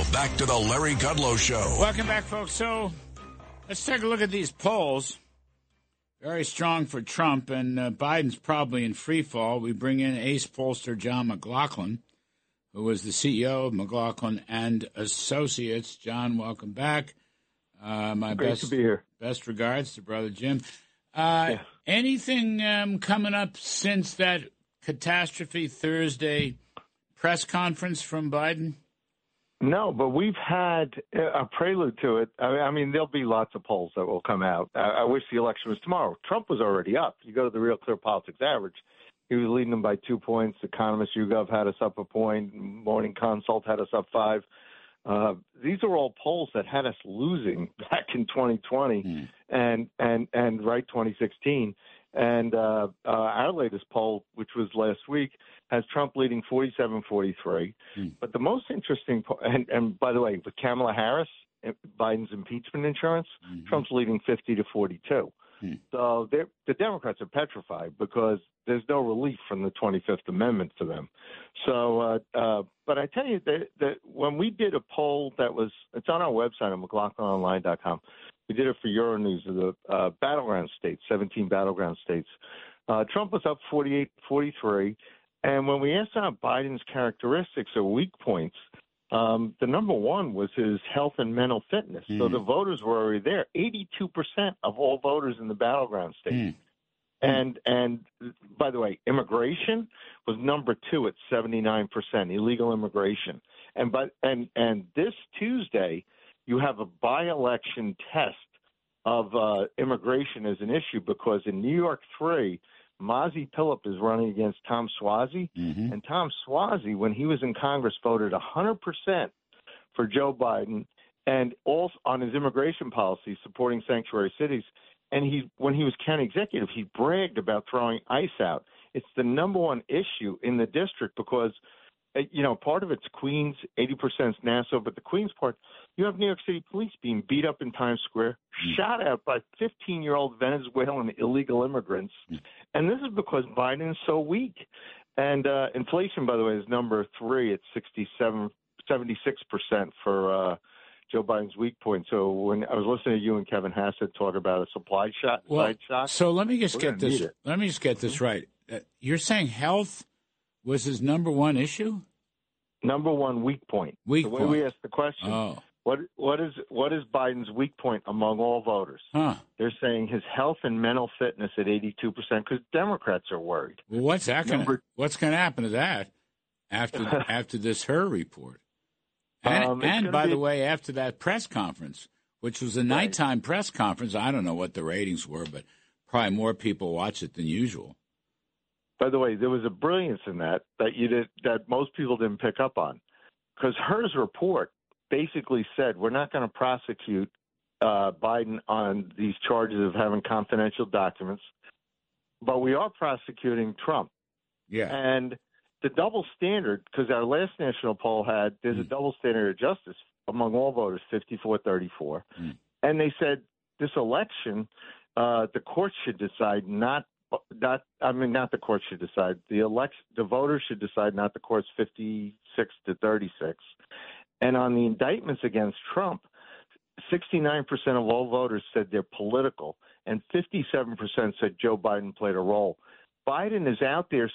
back to the Larry Kudlow Show. Welcome back, folks. So let's take a look at these polls. Very strong for Trump, and Biden's probably in free fall. We bring in ace pollster John McLaughlin, who was the CEO of McLaughlin and Associates. John, welcome back. Great to be here. Best regards to Brother Jim. Yes. Anything coming up since that catastrophe Thursday press conference from Biden? No, but we've had a prelude to it. I mean, there'll be lots of polls that will come out. I wish the election was tomorrow. Trump was already up. You go to the Real Clear Politics average. He was leading them by 2 points. Economist YouGov had us up a point. Morning Consult had us up 5. These are all polls that had us losing back in 2020 and right 2016. And our latest poll, which was last week, has Trump leading 47-43. But the most interesting and by the way, with Kamala Harris, Biden's impeachment insurance, Trump's leading 50-42. So the Democrats are petrified because there's no relief from the 25th Amendment for them. So, but I tell you that when we did a poll it's on our website at McLaughlinOnline.com. We did it for Euronews of the battleground states, 17 battleground states. Trump was up 48-43. And when we asked about Biden's characteristics or weak points, the number one was his health and mental fitness. So the voters were already there. 82% of all voters in the battleground states. And by the way, immigration was number 2 at 79%, illegal immigration. And this Tuesday, you have a by-election test of immigration as an issue because in New York 3, Mazi Pilip is running against Tom Suozzi. And Tom Suozzi, when he was in Congress, voted 100% for Joe Biden and also on his immigration policy supporting sanctuary cities. And when he was county executive, he bragged about throwing ICE out. It's the number one issue in the district because, part of it's Queens, 80% is Nassau, but the Queens part, you have New York City police being beat up in Times Square, shot at by 15-year-old Venezuelan illegal immigrants. And this is because Biden is so weak. And inflation, by the way, is number 3 at 76% for Joe Biden's weak point. So when I was listening to you and Kevin Hassett talk about a supply side shock. So let me just get this. Let me just get this right. You're saying health was his number one issue? Number one weak point. The way we asked the question, what is Biden's weak point among all voters? They're saying his health and mental fitness at 82% because Democrats are worried. Well, what's going to happen to that after this Her report? And by the way, after that press conference, which was a nighttime press conference, I don't know what the ratings were, but probably more people watched it than usual. By the way, there was a brilliance in that most people didn't pick up on, because Her's report basically said we're not going to prosecute Biden on these charges of having confidential documents, but we are prosecuting Trump. Yeah, and the double standard, because our last national poll there's a double standard of justice among all voters, 54-34, and they said this election, the courts should decide not the courts should decide. The voters should decide, not the courts, 56-36. And on the indictments against Trump, 69% of all voters said they're political, and 57% said Joe Biden played a role. Biden is out there.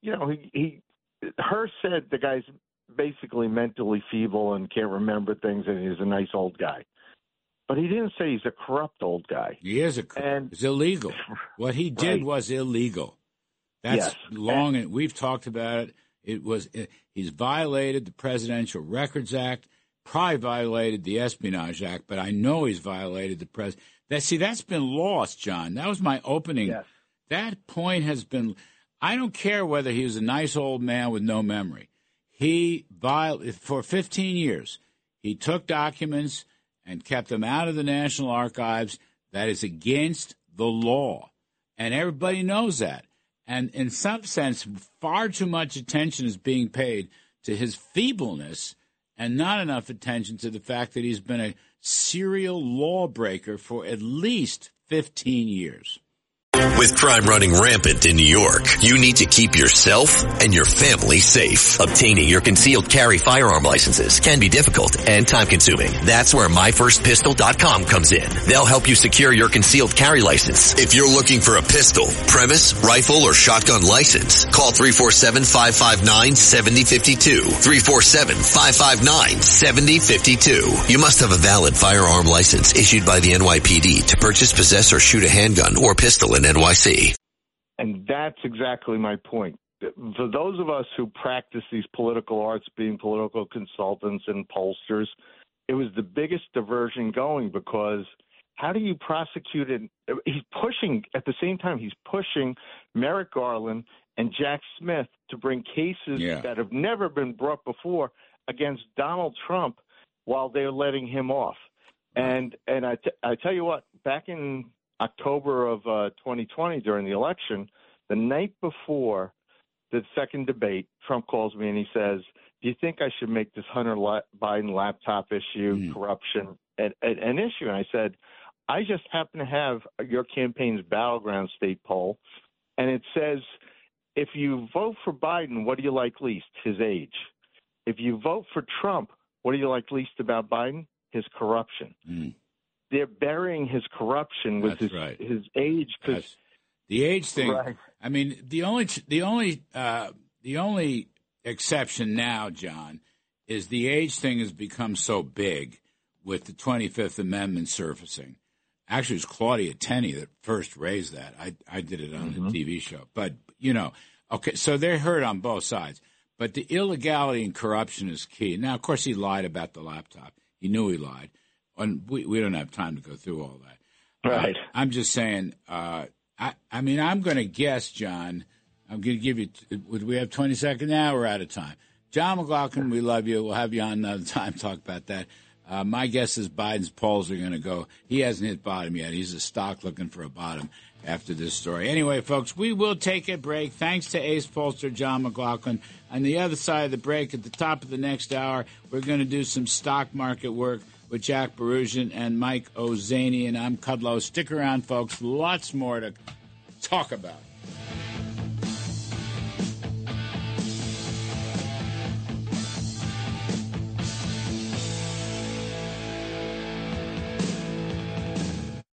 Her said the guy's basically mentally feeble and can't remember things, and he's a nice old guy. But he didn't say he's a corrupt old guy. He is it's illegal. What he did was illegal. That's long, and we've talked about it. He's violated the Presidential Records Act, probably violated the Espionage Act, but I know he's violated the that's been lost, John. That was my opening. Yes. That point has been. I don't care whether he was a nice old man with no memory. For 15 years, he took documents and kept them out of the National Archives. That is against the law. And everybody knows that. And in some sense, far too much attention is being paid to his feebleness and not enough attention to the fact that he's been a serial lawbreaker for at least 15 years. With crime running rampant in New York, you need to keep yourself and your family safe. Obtaining your concealed carry firearm licenses can be difficult and time-consuming. That's where MyFirstPistol.com comes in. They'll help you secure your concealed carry license. If you're looking for a pistol, premise, rifle, or shotgun license, call 347-559-7052. 347-559-7052. You must have a valid firearm license issued by the NYPD to purchase, possess, or shoot a handgun or pistol in NYC. And that's exactly my point. For those of us who practice these political arts, being political consultants and pollsters, it was the biggest diversion going, because how do you prosecute it? He's pushing, at the same time, he's pushing Merrick Garland and Jack Smith to bring cases that have never been brought before against Donald Trump while they're letting him off. And I tell you what, back in October of 2020 during the election, the night before the second debate, Trump calls me and he says, do you think I should make this Hunter Biden laptop issue, corruption, an issue? And I said, I just happen to have your campaign's battleground state poll, and it says, if you vote for Biden, what do you like least? His age. If you vote for Trump, what do you like least about Biden? His corruption. They're burying his corruption with his age. Cause, the age thing. Right. I mean, the only exception now, John, is the age thing has become so big with the 25th Amendment surfacing. Actually, it was Claudia Tenney that first raised that. I did it on the TV show. But, okay, so they're hurt on both sides. But the illegality and corruption is key. Now, of course, he lied about the laptop. He knew he lied. And we don't have time to go through all that. Right. I'm just saying, I mean, I'm going to guess, John, I'm going to give you, would we have 20 seconds now? We're out of time. John McLaughlin, we love you. We'll have you on another time to talk about that. My guess is Biden's polls are going to go. He hasn't hit bottom yet. He's a stock looking for a bottom after this story. Anyway, folks, we will take a break. Thanks to ace pollster John McLaughlin. On the other side of the break, at the top of the next hour, we're going to do some stock market work with Jack Barusian and Mike Ozanian. I'm Kudlow. Stick around, folks. Lots more to talk about.